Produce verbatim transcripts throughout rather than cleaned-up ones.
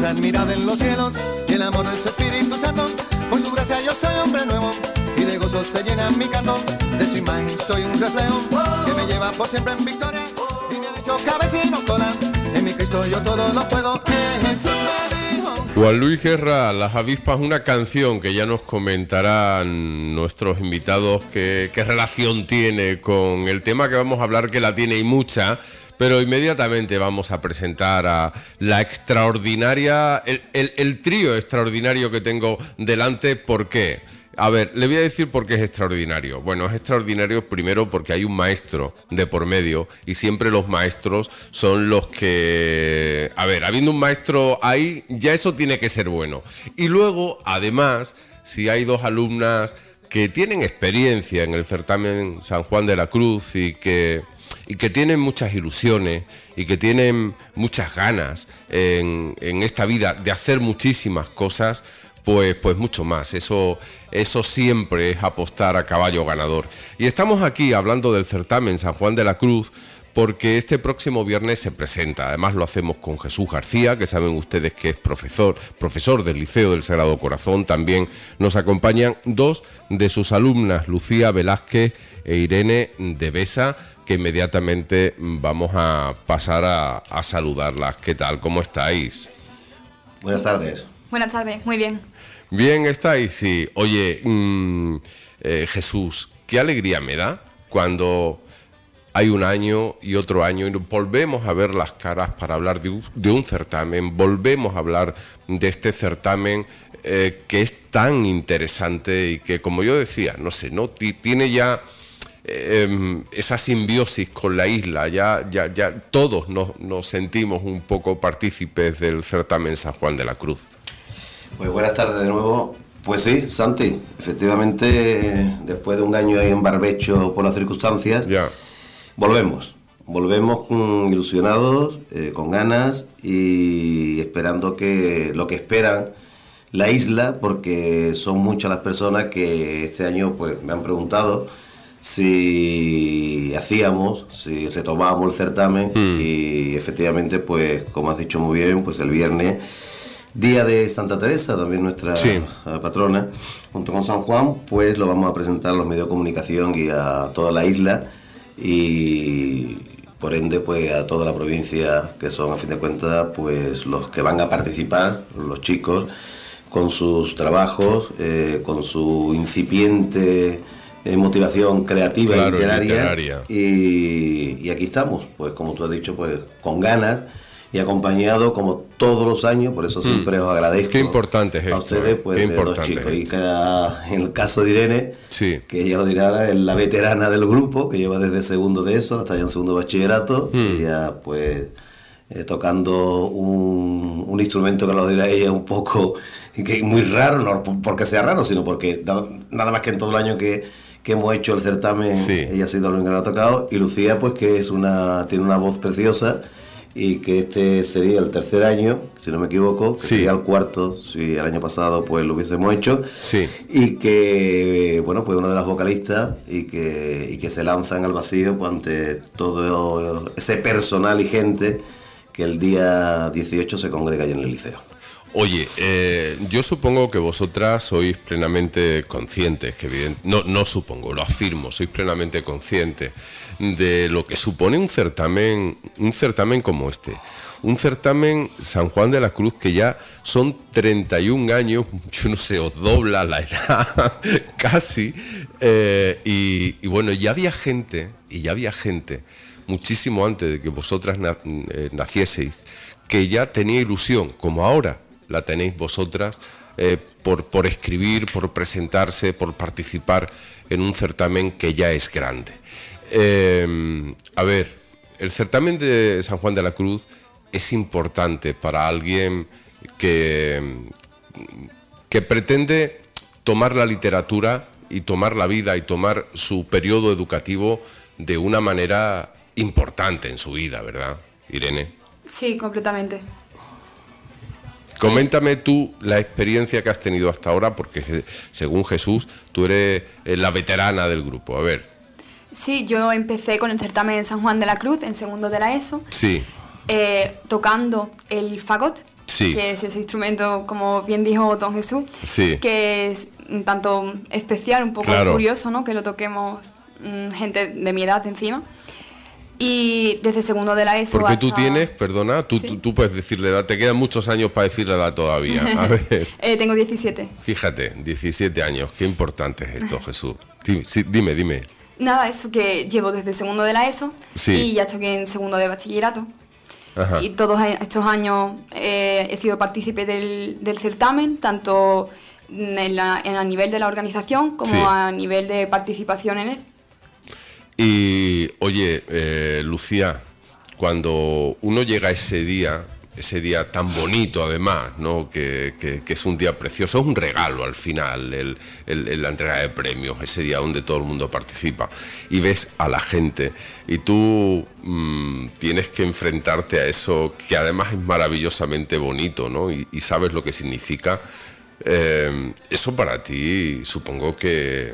admirable en los cielos y el amor de su Espíritu Santo. Por su gracia yo soy hombre nuevo y de gozo se llena mi canto. De su imagen soy un reflejo que me lleva por siempre en victoria y me ha hecho cabeza y no cola. En mi Cristo yo todo lo puedo. Que Jesús me dijo. Juan Luis Guerra, Las Avispas, una canción que ya nos comentarán nuestros invitados qué, qué relación tiene con el tema que vamos a hablar, que la tiene y mucha. Pero inmediatamente vamos a presentar a la extraordinaria, el, el, el trío extraordinario que tengo delante. ¿Por qué? A ver, le voy a decir por qué es extraordinario. Bueno, es extraordinario primero porque hay un maestro de por medio y siempre los maestros son los que... A ver, habiendo un maestro ahí, ya eso tiene que ser bueno. Y luego, además, si hay dos alumnas que tienen experiencia en el certamen San Juan de la Cruz y que... y que tienen muchas ilusiones y que tienen muchas ganas en, en esta vida de hacer muchísimas cosas, pues, pues mucho más. Eso, eso siempre es apostar a caballo ganador. Y estamos aquí hablando del certamen San Juan de la Cruz porque este próximo viernes se presenta. Además lo hacemos con Jesús García, que saben ustedes que es profesor, profesor del Liceo del Sagrado Corazón. También nos acompañan dos de sus alumnas, Lucía Velázquez e Irene de Besa, que inmediatamente vamos a pasar a, a saludarlas. ¿Qué tal? ¿Cómo estáis? Buenas tardes. Buenas tardes, muy bien. ¿Bien estáis? Sí. Oye, mmm, eh, Jesús, qué alegría me da cuando hay un año y otro año y volvemos a ver las caras para hablar de un, de un certamen, volvemos a hablar de este certamen eh, que es tan interesante y que, como yo decía, no sé, no T- tiene ya... Eh, esa simbiosis con la isla, ya, ya, ya todos nos, nos sentimos un poco partícipes del certamen San Juan de la Cruz. Pues buenas tardes de nuevo. Pues sí, Santi, efectivamente, después de un año ahí en barbecho por las circunstancias, ya. volvemos, volvemos con, ilusionados, eh, con ganas y esperando que lo que esperan la isla, porque son muchas las personas que este año pues me han preguntado si hacíamos, si retomábamos el certamen mm. y efectivamente, pues como has dicho muy bien, pues el viernes, día de Santa Teresa, también nuestra sí. patrona, junto con San Juan, pues lo vamos a presentar a los medios de comunicación y a toda la isla y por ende pues a toda la provincia, que son a fin de cuentas pues los que van a participar, los chicos, con sus trabajos, eh, con su incipiente Eh, motivación creativa claro, y literaria, literaria. Y, y aquí estamos, pues como tú has dicho, pues con ganas y acompañado como todos los años, por eso siempre mm. os agradezco. Qué importante es esto, a ustedes, pues Qué de dos chicos. Y cada, en el caso de Irene, sí. que ella lo dirá ahora, es la veterana del grupo, que lleva desde segundo de eso, hasta ya en segundo bachillerato, mm. ella pues eh, tocando un, un instrumento que lo dirá ella un poco, que es muy raro, no porque sea raro, sino porque nada más que en todo el año que que hemos hecho el certamen, sí. ella ha sido la única que lo ha tocado, y Lucía pues que es una tiene una voz preciosa y que este sería el tercer año, si no me equivoco, que sí. sería el cuarto, si el año pasado pues lo hubiésemos hecho, sí. y que bueno pues una de las vocalistas y que, y que se lanzan al vacío pues, ante todo ese personal y gente que el día dieciocho se congrega allí en el liceo. Oye, eh, yo supongo que vosotras sois plenamente conscientes, que evidente, no, no supongo, lo afirmo, sois plenamente conscientes de lo que supone un certamen, un certamen como este. Un certamen San Juan de la Cruz que ya son treinta y un años, yo no sé, os dobla la edad casi, eh, y, y bueno, ya había gente, y ya había gente, muchísimo antes de que vosotras na, eh, nacieseis, que ya tenía ilusión, como ahora la tenéis vosotras, eh, por, por escribir, por presentarse, por participar en un certamen que ya es grande. Eh, a ver, el certamen de San Juan de la Cruz es importante para alguien que, que pretende tomar la literatura y tomar la vida y tomar su periodo educativo de una manera importante en su vida, ¿verdad, Irene? Sí, completamente. Coméntame tú la experiencia que has tenido hasta ahora, porque según Jesús, tú eres la veterana del grupo. A ver. Sí, yo empecé con el certamen San Juan de la Cruz, en segundo de la ESO. Sí. Eh, tocando el fagot Sí. Que es ese instrumento, como bien dijo don Jesús, Sí. que es un tanto especial, un poco Claro. curioso, ¿no? Que lo toquemos mm, gente de mi edad encima. Y desde segundo de la ESO Porque tú hasta- tienes, perdona, tú, Sí. tú, tú puedes decirle edad, te quedan muchos años para decirle edad todavía. A ver, Eh, tengo diecisiete. fíjate, diecisiete años, qué importante es esto, Jesús. Di- sí, dime, dime. Nada, eso que llevo desde segundo de la ESO Sí. y ya estoy en segundo de bachillerato. Ajá. Y todos estos años eh, he sido partícipe del, del certamen, tanto en, la- en a nivel de la organización como Sí. a nivel de participación en él. Y oye, eh, Lucía, cuando uno llega a ese día, ese día tan bonito además, ¿no? Que, que- que es un día precioso, es un regalo al final, el, el- el- la entrega de premios, ese día donde todo el mundo participa, y ves a la gente, y tú mm, tienes que enfrentarte a eso, que además es maravillosamente bonito, ¿no? Y, y sabes lo que significa. Eh, eso para ti, supongo que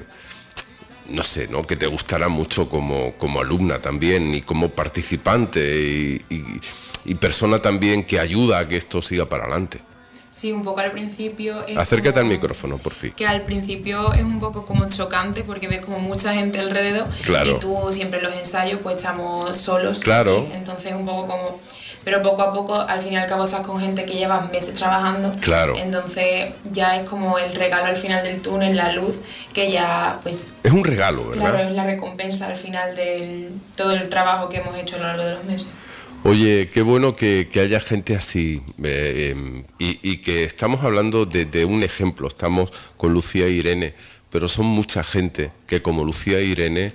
no sé, ¿no? Que te gustará mucho como, como alumna también y como participante y, y- y persona también que ayuda a que esto siga para adelante. Sí, un poco al principio... es Acércate al como- micrófono, por fin. Que al principio es un poco como chocante porque ves como mucha gente alrededor Claro. y tú siempre en los ensayos pues estamos solos. Claro. Y entonces un poco como... Pero poco a poco, al fin y al cabo, estás con gente que llevas meses trabajando. Claro. Entonces ya es como el regalo al final del túnel, la luz, que ya pues... Es un regalo, ¿verdad? Claro, es la recompensa al final de todo el trabajo que hemos hecho a lo largo de los meses. Oye, qué bueno que, que haya gente así eh, eh, y, y que estamos hablando de, de un ejemplo, estamos con Lucía e Irene, pero son mucha gente que como Lucía e Irene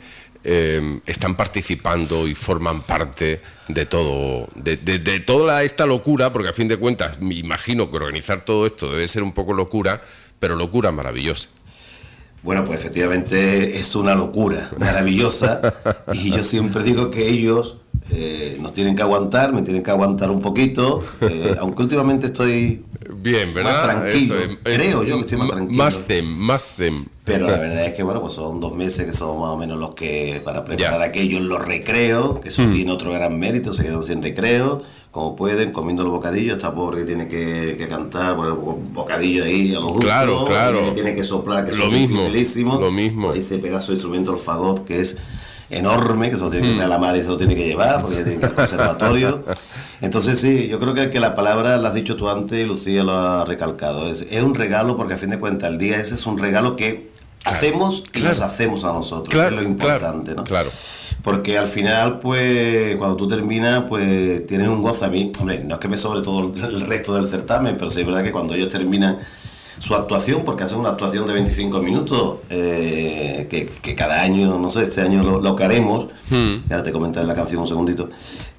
eh, están participando y forman parte de todo, de, de- de toda esta locura, porque a fin de cuentas me imagino que organizar todo esto debe ser un poco locura, pero locura maravillosa. Bueno, pues efectivamente es una locura maravillosa y yo siempre digo que ellos eh, nos tienen que aguantar, me tienen que aguantar un poquito, eh, aunque últimamente estoy Bien, ¿verdad? más tranquilo, Eso es, creo yo que estoy más m- tranquilo. Más them, más them. Pero la verdad es que, bueno, pues son dos meses que son más o menos los que para preparar Ya. aquello en los recreos, que eso Mm. tiene otro gran mérito, se quedan sin recreo, como pueden, comiendo los bocadillos, esta pobre que tiene que, que cantar por el bo- bocadillo ahí a los justos, Claro, claro. que tiene que soplar, que Lo es mismo, dificilísimo, lo mismo. por ese pedazo de instrumento, el fagot, que es enorme, que se lo tiene que Mm. traer a la madre y se lo tiene que llevar, porque ya tiene que ir al conservatorio. Entonces sí, yo creo que, que la palabra la has dicho tú antes y Lucía lo ha recalcado. Es, es un regalo porque a fin de cuentas el día ese es un regalo que Claro, hacemos y claro. nos hacemos a nosotros, Claro, que es lo importante, claro, ¿no? claro. Porque al final, pues, cuando tú terminas, pues, tienes un gozo. A mí, hombre, no es que me sobre todo el el resto del certamen, pero sí es verdad que cuando ellos terminan su actuación, porque hacen una actuación de veinticinco minutos, eh, que, que cada año, no sé, este año lo, lo que haremos, Hmm. y ahora te comentaré la canción un segundito,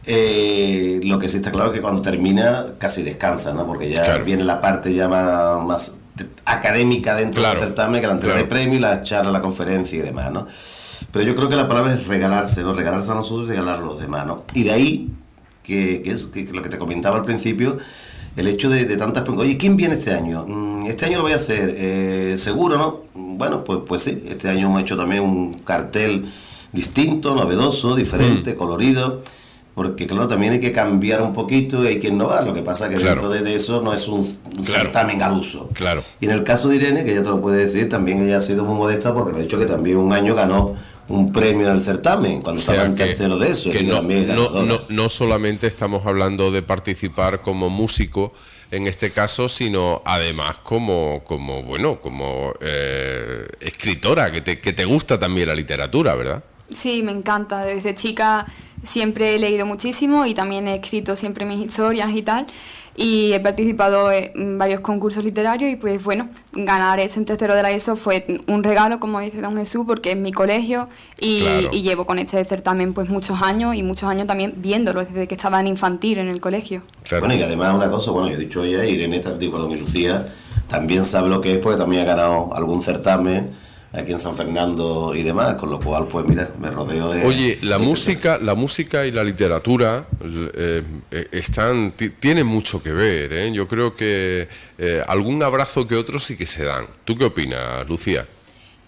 eh, lo que sí está claro es que cuando termina casi descansa, ¿no? Porque ya Claro. viene la parte ya más, más te- académica dentro Claro, del certamen, que la entrega claro. de premios, la charla, la conferencia y demás, ¿no? Pero yo creo que la palabra es regalarse, ¿no? Regalarse a nosotros y regalar a los demás, ¿no? Y de ahí, que, que es que, que lo que te comentaba al principio, el hecho de, de tantas preguntas. Oye, ¿quién viene este año? Mm, Este año lo voy a hacer, eh, ¿seguro, no? Bueno, pues, pues sí, este año hemos hecho también un cartel distinto, novedoso, diferente, Mm. colorido, porque claro, también hay que cambiar un poquito y hay que innovar. Lo que pasa es que Claro. dentro de, de eso no es un, un Claro. certamen al uso. Claro. Y en el caso de Irene, que ella te lo puede decir, también ella ha sido muy modesta porque me ha dicho que también un año ganó un premio en el certamen, cuando O sea, estaba en que- tercero de eso, que y no, también no, ganadora. no, no solamente estamos hablando de participar como músico en este caso, sino además como, como bueno, como eh, escritora, que te, que te gusta también la literatura, ¿verdad? Sí, me encanta. Desde chica siempre he leído muchísimo y también he escrito siempre mis historias y tal. Y he participado en varios concursos literarios y pues bueno, ganar ese en tercero de la ESO fue un regalo, como dice don Jesús, porque es mi colegio y, Claro. y llevo con este certamen pues muchos años y muchos años también viéndolo desde que estaba en infantil en el colegio. Claro. Bueno, y además una cosa, bueno, yo he dicho ella, Irene, digo, perdón, y Lucía, también sabe lo que es porque también ha ganado algún certamen aquí en San Fernando y demás, con lo cual, pues mira, me rodeo de... Oye, la de- música, la música y la literatura eh, eh, están, ti- tienen mucho que ver, ¿eh? Yo creo que eh, algún abrazo que otro sí que se dan. ¿Tú qué opinas, Lucía?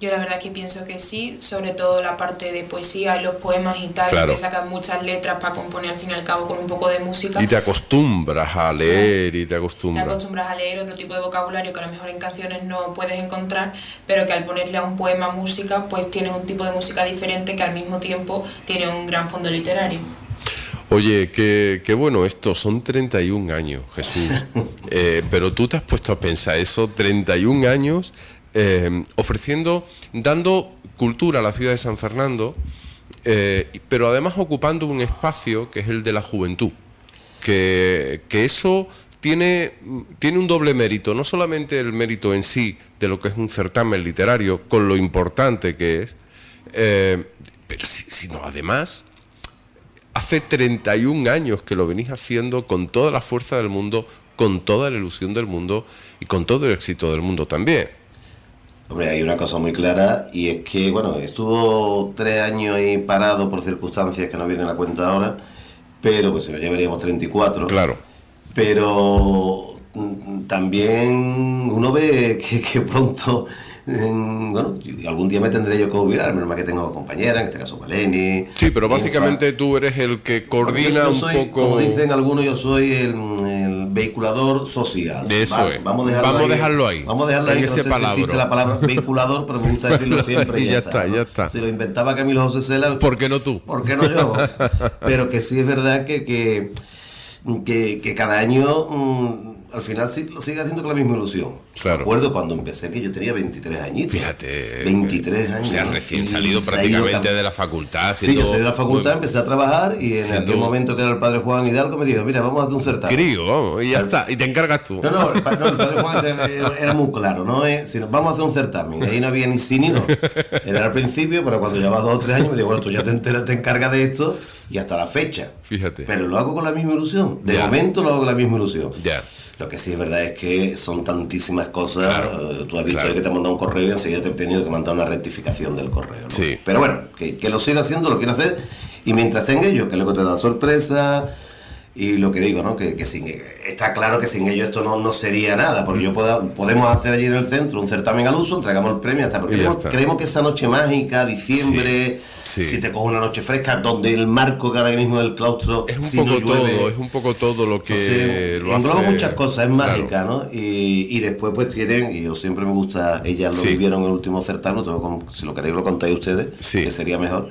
Yo la verdad es que pienso que sí, sobre todo la parte de poesía y los poemas y tal, Claro. que sacan muchas letras para componer al fin y al cabo con un poco de música. Y te acostumbras a leer y te Te acostumbras. acostumbras a leer otro tipo de vocabulario que a lo mejor en canciones no puedes encontrar, pero que al ponerle a un poema música, pues tienes un tipo de música diferente que al mismo tiempo tiene un gran fondo literario. Oye, qué, qué bueno esto, son treinta y un años, Jesús. Eh, pero tú te has puesto a pensar eso, treinta y un años, eh, ofreciendo, dando cultura a la ciudad de San Fernando, eh, pero además ocupando un espacio que es el de la juventud. Que, que eso tiene, tiene un doble mérito, no solamente el mérito en sí de lo que es un certamen literario, con lo importante que es, eh, pero, si- sino además... Hace treinta y un años que lo venís haciendo con toda la fuerza del mundo, con toda la ilusión del mundo y con todo el éxito del mundo también. Hombre, hay una cosa muy clara y es que, bueno, estuvo tres años ahí parado por circunstancias que no vienen a cuenta ahora, pero pues si no llevaríamos treinta y cuatro. Claro. Pero mm, también uno ve que, que pronto, mm, bueno, yo- algún día me tendré yo que jubilar, menos mal que tengo compañeras, en este caso Valeni. Sí, pero Infa. básicamente tú eres el que coordina Yo un soy, poco... como dicen algunos, yo soy el, el vehiculador social. Eso Va- es. Vamos a dejarlo Vamos a ahí. dejarlo ahí, Vamos a dejarlo en ahí. ese no sé palabra. si existe la palabra vehiculador, pero me gusta decirlo siempre. Y ya está, ya está. Si lo inventaba Camilo José Cela, ¿Por qué no tú? ¿por qué no yo? Pero que sí es verdad que, que, que, que cada año mm, al final sí, lo sigue haciendo con la misma ilusión. Claro. Recuerdo cuando empecé que yo tenía veintitrés añitos. Fíjate. veintitrés años. O sea, recién Y salido se ha prácticamente ido de la facultad. Sí, yo soy de la facultad, muy empecé a trabajar y en siendo aquel momento que era el padre Juan Hidalgo me dijo, mira, vamos a hacer un certamen. Crío, vamos, y ya está. Y te encargas tú. No, no, el, pa- no, el padre Juan era, era muy claro, ¿no? Eh, si nos vamos a hacer un certamen, ahí no había ni sí ni no. Era al principio, pero cuando llevaba dos o tres años me dijo, bueno, tú ya te enteras, te encargas de esto y hasta la fecha. Fíjate. Pero lo hago con la misma ilusión. De Ya. momento lo hago con la misma ilusión. Ya. Lo que sí es verdad es que son tantísimas cosas. Claro, eh, Tú has visto claro. que te han mandado un correo y enseguida te he tenido que mandar una rectificación del correo, ¿no? Sí. Pero bueno, que, que lo siga haciendo, lo quiero hacer. Y mientras tenga ellos, que luego te da sorpresa. Y lo que digo, ¿no? Que, que sin, está claro que sin ellos esto no, no sería nada, porque yo pueda, podemos hacer allí en el centro un certamen al uso, entregamos el premio, hasta porque Y ya creemos, está. creemos que esa noche mágica, diciembre, Sí, sí. si te coge una noche fresca, donde el marco que ahora mismo del claustro Es un si poco no llueve, todo, es un poco todo lo que entonces, lo engloba hace- muchas cosas, es mágica, Claro. ¿no? Y, y después pues tienen, y yo siempre me gusta, ellas lo Sí. vivieron en el último certamen, todo con- si lo queréis lo contáis ustedes, Sí. que sería mejor,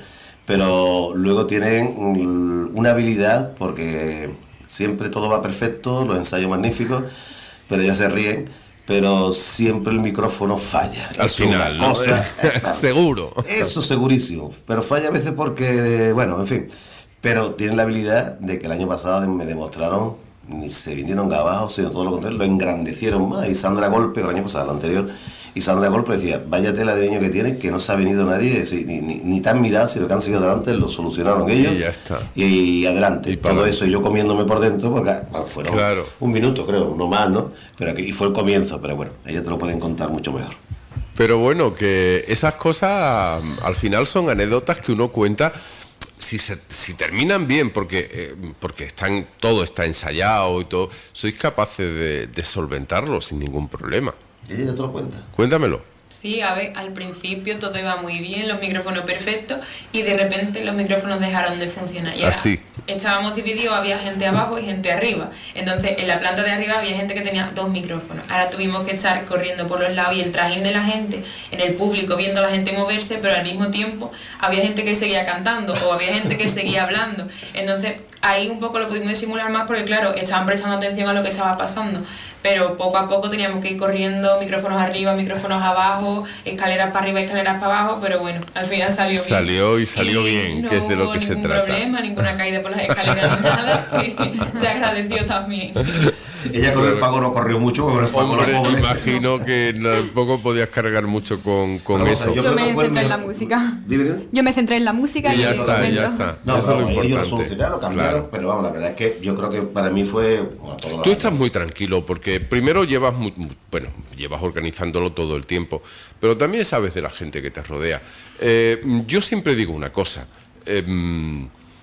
pero luego tienen mm, una habilidad, porque siempre todo va perfecto, los ensayos magníficos, pero ellas se ríen, pero siempre el micrófono falla. Al Eso es una final, ¿no? cosa- Seguro. Eso segurísimo, pero falla a veces porque, bueno, en fin, pero tienen la habilidad de que el año pasado me demostraron, ni se vinieron abajo, sino todo lo contrario, lo engrandecieron más. Y Sandra Golpe, el año pasado, el anterior, y Sandra Golpe decía, vaya tela de niño que tiene, que no se ha venido nadie, es decir, ni, ni, ni tan mirado, sino que han seguido adelante, lo solucionaron ellos. Y ya está. Y adelante, Y para todo adelante. eso, y yo comiéndome por dentro, porque bueno, fueron Claro. un minuto, creo, no más, ¿no? Pero aquí, y fue el comienzo, pero bueno, ellos te lo pueden contar mucho mejor. Pero bueno, que esas cosas mm, al final son anécdotas que uno cuenta si, se, si terminan bien, porque, eh, porque están, todo está ensayado y todo, sois capaces de, de solventarlo sin ningún problema. Y ella ya te lo cuenta. Cuéntamelo. Sí, a ver, al principio todo iba muy bien, los micrófonos perfectos, y de repente los micrófonos dejaron de funcionar. Y ahora Así. estábamos divididos, había gente abajo y gente arriba. Entonces, en la planta de arriba había gente que tenía dos micrófonos. Ahora tuvimos que estar corriendo por los lados y el trajín de la gente, en el público, viendo a la gente moverse, pero al mismo tiempo había gente que seguía cantando o había gente que seguía hablando. Entonces, ahí un poco lo pudimos disimular más porque, claro, estaban prestando atención a lo que estaba pasando. Pero poco a poco teníamos que ir corriendo, micrófonos arriba, micrófonos abajo, escaleras para arriba, escaleras para abajo, pero bueno, al final salió bien. Salió y salió bien, no que es de lo hubo que se ningún trata. problema, ninguna caída por las escaleras ni nada, que se agradeció también. Ella con el fago no corrió mucho, con el fago Hombre, no pobre. imagino que tampoco podías cargar mucho con, con Vamos a eso. ver, Yo creo me que fue el centré en la mejor- música. Dime, dime. Yo me centré en la música Y y, ya está, estupendo. ya está. No, Eso es lo no, ellos lo importante. solucionaron, lo cambiaron, Claro. pero vamos, la verdad es que yo creo que para mí fue... Bueno, todos los Tú años. estás muy tranquilo porque primero llevas muy, muy- bueno, llevas organizándolo todo el tiempo, pero también sabes de la gente que te rodea. Eh, yo siempre digo una cosa. eh,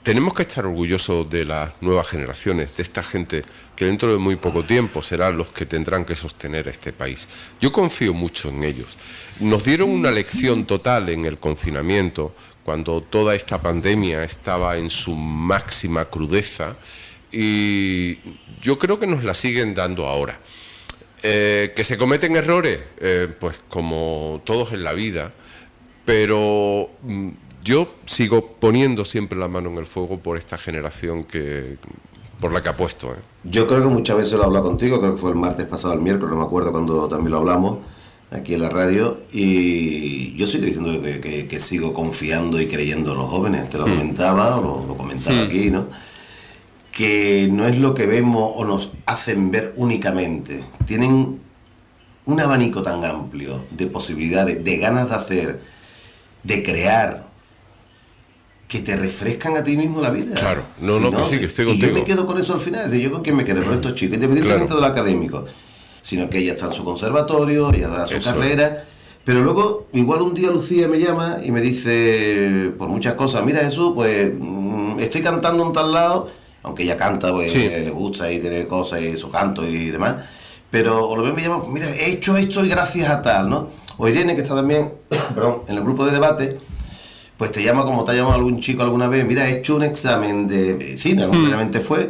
tenemos que estar orgullosos de las nuevas generaciones, de esta gente que dentro de muy poco tiempo serán los que tendrán que sostener a este país. Yo confío mucho en ellos. Nos dieron una lección total en el confinamiento, cuando toda esta pandemia estaba en su máxima crudeza, y yo creo que nos la siguen dando ahora. Eh, ¿Que se cometen errores? Eh, pues como todos en la vida, pero mm, yo sigo poniendo siempre la mano en el fuego por esta generación que por la que apuesto. ¿eh? Yo creo que muchas veces lo he hablado contigo, creo que fue el martes pasado, el miércoles, no me acuerdo cuando también lo hablamos, aquí en la radio, y yo sigo diciendo que, que, que sigo confiando y creyendo en los jóvenes, te lo mm. comentaba, o lo, lo comentaba mm. aquí, ¿no? Que no es lo que vemos o nos hacen ver únicamente, tienen un abanico tan amplio de posibilidades, de ganas de hacer, de crear, que te refrescan a ti mismo la vida. Claro, no, si no, no, que sí, que estoy y contigo. Y yo me quedo con eso al final, es decir, yo con quién me quedo, con estos chicos, independientemente claro. de lo académico, sino que ella está en su conservatorio, ella da su eso. carrera, pero luego, igual un día Lucía me llama y me dice, por muchas cosas, mira Jesús, pues mmm, estoy cantando en tal lado, aunque ella canta, pues sí. le gusta y tiene cosas y su canto y demás, pero o lo me llama, mira, he hecho esto y gracias a tal, ¿no? O Irene, que está también, perdón, en el grupo de debate, pues te llama como te ha llamado algún chico alguna vez, mira, he hecho un examen de medicina, completamente mm. fue,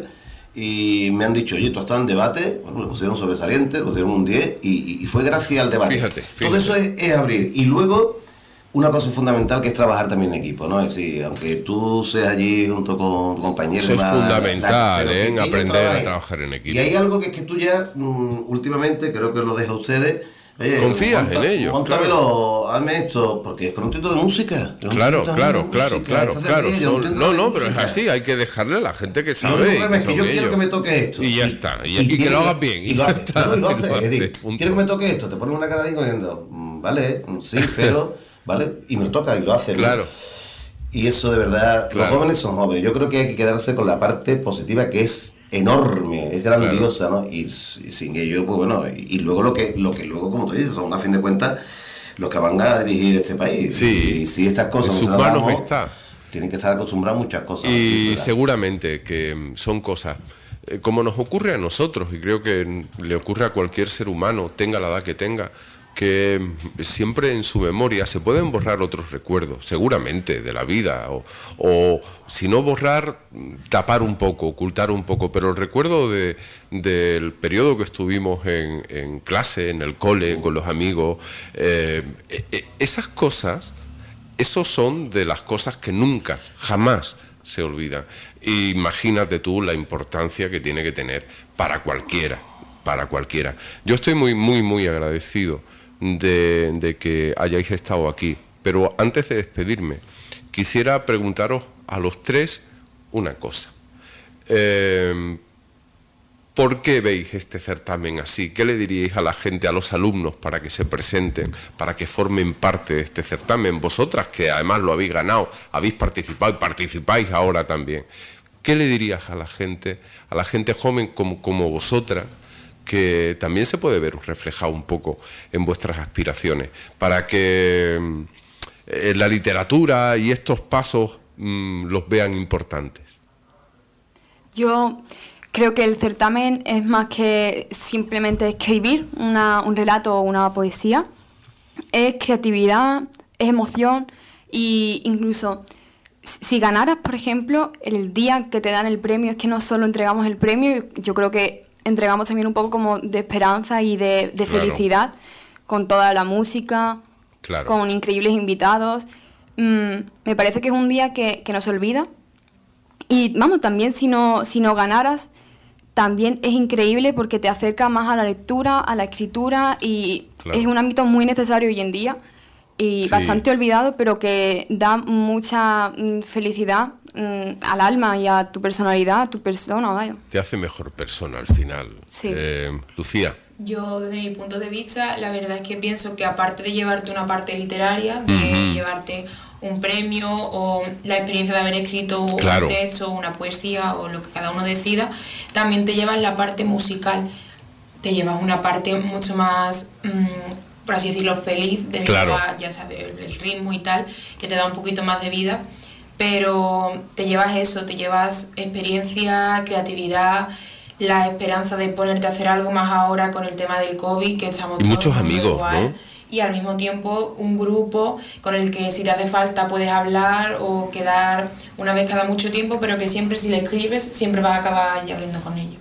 y me han dicho, oye, tú has estado en debate, bueno, le pusieron sobresaliente, le pusieron un diez, y, y fue gracias al debate. Fíjate, fíjate. Todo eso es, es abrir, y luego una cosa fundamental que es trabajar también en equipo, ¿no? Es decir, aunque tú seas allí junto con tu compañero... Eso es más, fundamental, la, ¿eh? En aprender a trabajar en equipo. Y hay algo que es que tú ya, um, últimamente, creo que lo deja a ustedes... Oye, confías monta, en ellos. Móntamelo, claro. hazme esto, porque es con un título de música. Claro, claro, claro, claro, claro. Son, no, no, pero es así, hay que dejarle a la gente que sabe. No, no, es que yo ellos. quiero que me toque esto. Y ya y, está, y, y, y, y que lo hagas bien. Y, y lo haces, no, y lo haces. Es decir, quiero que me toque esto, te pones una cara ahí diciendo, vale, sí, pero, vale, y me toca y lo haces. Claro. ¿no? Y eso de verdad, claro. los jóvenes son jóvenes. Yo creo que hay que quedarse con la parte positiva que es enorme, es grandiosa, claro. ¿no? Y, y sin ello, pues bueno, y, y luego lo que, lo que luego, como tú dices, son a fin de cuentas los que van a dirigir este país. Sí. Y si estas cosas en sus manos damos, está. Tienen que estar acostumbrados a muchas cosas. Y aquí, seguramente que son cosas, eh, como nos ocurre a nosotros, y creo que le ocurre a cualquier ser humano, tenga la edad que tenga, que siempre en su memoria se pueden borrar otros recuerdos, seguramente, de la vida, o, o si no borrar, tapar un poco, ocultar un poco, pero el recuerdo de, del periodo que estuvimos en, en clase, en el cole, con los amigos, eh, eh, esas cosas, esos son de las cosas que nunca, jamás se olvidan. Imagínate tú la importancia que tiene que tener para cualquiera, para cualquiera. Yo estoy muy, muy, muy agradecido De, de que hayáis estado aquí, pero antes de despedirme quisiera preguntaros a los tres una cosa. eh, ¿por qué veis este certamen así? ¿Qué le diríais a la gente, a los alumnos, para que se presenten, para que formen parte de este certamen? Vosotras, que además lo habéis ganado, habéis participado y participáis ahora también, ¿qué le dirías a la gente, a la gente joven como, como vosotras, que también se puede ver reflejado un poco en vuestras aspiraciones, para que eh, la literatura y estos pasos mmm, los vean importantes? Yo creo que el certamen es más que simplemente escribir una, un relato o una poesía. Es creatividad, es emoción, y incluso si ganaras, por ejemplo, el día que te dan el premio, es que no solo entregamos el premio, yo creo que entregamos también un poco como de esperanza y de, de claro. felicidad, con toda la música, claro. con increíbles invitados. Mm, me parece que es un día que, que no se olvida. Y vamos, también si no, si no ganaras, también es increíble porque te acerca más a la lectura, a la escritura, y claro. es un ámbito muy necesario hoy en día y sí. bastante olvidado, pero que da mucha mm, felicidad mm, al alma y a tu personalidad, a tu persona. Vaya. Te hace mejor persona al final. Sí. Eh, Lucía. Yo, desde mi punto de vista, la verdad es que pienso que aparte de llevarte una parte literaria, de uh-huh. llevarte un premio o la experiencia de haber escrito claro. un texto, una poesía o lo que cada uno decida, también te llevas la parte musical, te llevas una parte mucho más, mmm, por así decirlo, feliz, de claro. llevar, ya sabes, el, el ritmo y tal, que te da un poquito más de vida. pero te llevas eso, te llevas experiencia, creatividad, la esperanza de ponerte a hacer algo más ahora con el tema del COVID, que estamos y todos muchos amigos, igual, ¿no? Y al mismo tiempo un grupo con el que si te hace falta puedes hablar o quedar una vez cada mucho tiempo, pero que siempre si le escribes siempre vas a acabar ya hablando con ellos.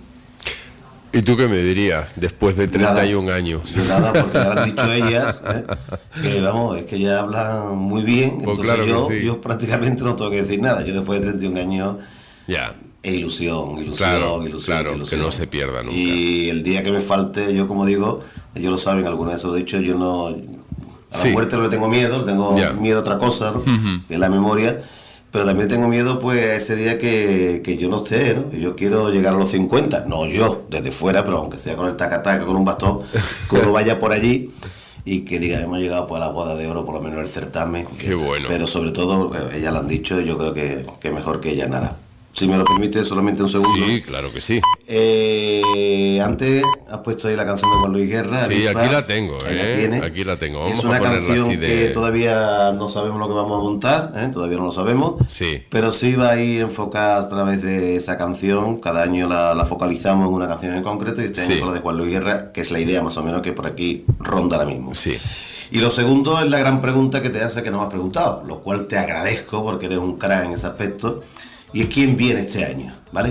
¿Y tú qué me dirías después de treinta y un años? Nada, porque ya lo han dicho ellas, ¿eh? que vamos, es que ya hablan muy bien, pues entonces claro yo, sí. yo prácticamente no tengo que decir nada. Yo después de treinta y un años, ya. e ilusión, ilusión, Claro, ilusión, claro, ilusión. que no se pierda nunca. Y el día que me falte, yo como digo, ellos lo saben, alguna vez lo he dicho, yo no... A la Sí. muerte no le tengo miedo, le tengo Ya. miedo a otra cosa, ¿no? Ujú. Que es la memoria, pero también tengo miedo pues a ese día que, que yo no esté, ¿no? Yo quiero llegar a los cincuenta, no yo, desde fuera, pero aunque sea con el taca-taca, con un bastón, que uno vaya por allí y que diga, hemos llegado pues, a la boda de oro, por lo menos el certamen. Qué bueno. Pero sobre todo, eh, ellas lo han dicho, yo creo que, que mejor que ella nada. Si me lo permite, solamente un segundo. Sí, claro que sí. Eh, antes has puesto ahí la canción de Juan Luis Guerra. Sí, Avispa. aquí la tengo, Ahí la ¿eh? tiene. Aquí la tengo. Vamos es a una ponerla canción así de- que todavía no sabemos lo que vamos a montar, ¿eh? Todavía no lo sabemos. Sí. Pero sí va a ir enfocada a través de esa canción. Cada año la, la focalizamos en una canción en concreto y este Sí. año con la de Juan Luis Guerra, que es la idea más o menos que por aquí ronda ahora mismo. Sí. Y lo segundo es la gran pregunta que te hace que no me has preguntado, lo cual te agradezco porque eres un crack en ese aspecto. Y es quién viene este año, ¿vale?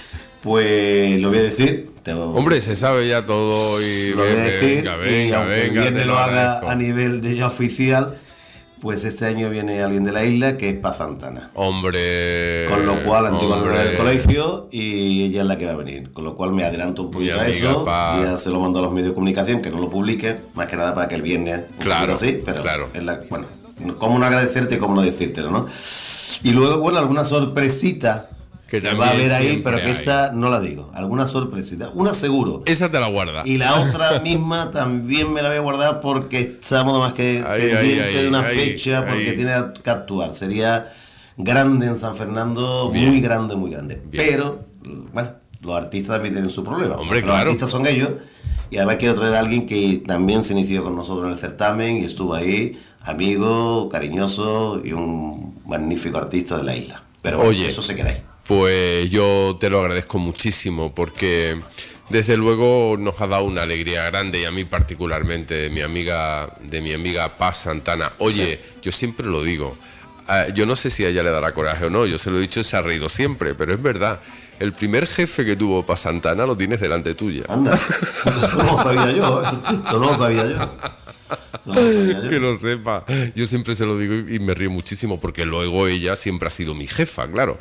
Pues lo voy a decir. Te... Hombre, se sabe ya todo y lo voy a decir. venga, y venga, aunque venga, el te viernes lo lo haga agradezco. a nivel de ya oficial, pues este año viene alguien de la isla que es Paz Santana. Hombre. Con lo cual, antigua hombre. alumna del colegio y ella es la que va a venir. Con lo cual me adelanto un poquito Mi a amiga eso. Paz. Ya se lo mando a los medios de comunicación que no lo publiquen, más que nada para que el viernes un Claro, poquito así, pero claro. es la, bueno, cómo no agradecerte y cómo no decírtelo, ¿no? Y luego, bueno, alguna sorpresita Que que, va a también haber ahí, siempre pero que hay. esa no la digo. Alguna sorpresita. Una seguro. Esa te la guarda. Y la otra misma también me la voy a guardar porque estamos más que Ahí, pendientes ahí, ahí, de una ahí, fecha, porque ahí. tiene que actuar. Sería grande en San Fernando, Bien. muy grande, muy grande. Bien. Pero, bueno, los artistas también tienen su problema. Hombre, Los claro. artistas son ellos. Y además quiero traer a alguien que también se inició con nosotros en el certamen y estuvo ahí, amigo, cariñoso y un magnífico artista de la isla. Pero bueno, Oye. eso se queda ahí. Pues yo te lo agradezco muchísimo porque desde luego nos ha dado una alegría grande y a mí particularmente de mi amiga, de mi amiga Paz Santana. Oye, yo siempre lo digo, eh, yo no sé si a ella le dará coraje o no, yo se lo he dicho y se ha reído siempre, pero es verdad. El primer jefe que tuvo Paz Santana lo tienes delante tuya. Anda, eso no lo sabía yo, ¿eh? Eso no lo sabía yo. Eso no lo sabía yo. Que lo sepa. Yo siempre se lo digo y y me río muchísimo porque luego ella siempre ha sido mi jefa, claro.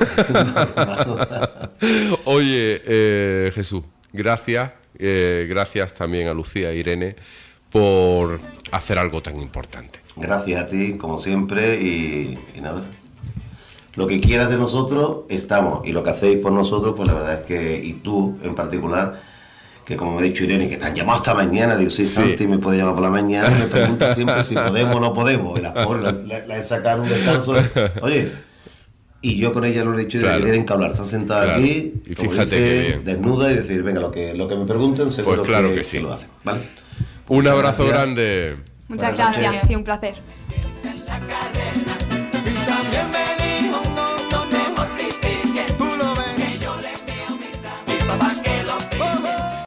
Oye, eh, Jesús, gracias. eh, gracias también a Lucía e Irene por hacer algo tan importante. Gracias a ti, como siempre, y, y nada. Lo que quieras de nosotros, estamos. Y lo que hacéis por nosotros, pues la verdad es que, y tú en particular, que como me ha dicho Irene, que te han llamado esta mañana, digo, sí, Sí. Santi me puede llamar por la mañana, me pregunta siempre si podemos o no podemos. Y las pobres la, la, la he sacado un descanso. De, oye, y yo con ella lo he dicho, Claro. que tienen que hablar. Se han sentado Claro. aquí, Y como fíjate dice, qué bien. desnuda y decir, venga, lo que, lo que me pregunten, seguro Pues claro que, que sí. que lo hacen. ¿Vale? Un Muchas abrazo gracias. grande. Muchas Buenas noches. gracias, sí, un placer.